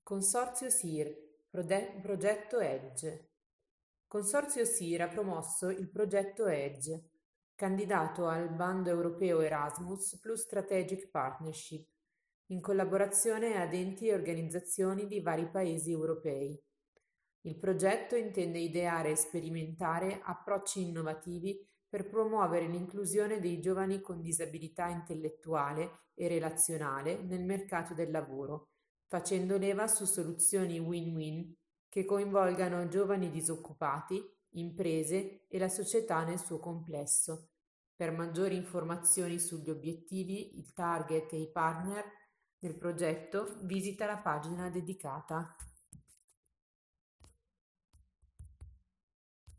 Consorzio SIR, progetto EDGE. Consorzio SIR ha promosso il progetto EDGE, candidato al bando europeo Erasmus plus Strategic Partnership, in collaborazione ad enti e organizzazioni di vari paesi europei. Il progetto intende ideare e sperimentare approcci innovativi per promuovere l'inclusione dei giovani con disabilità intellettuale e relazionale nel mercato del lavoro, facendo leva su soluzioni win-win che coinvolgano giovani disoccupati, imprese e la società nel suo complesso. Per maggiori informazioni sugli obiettivi, il target e i partner del progetto, visita la pagina dedicata.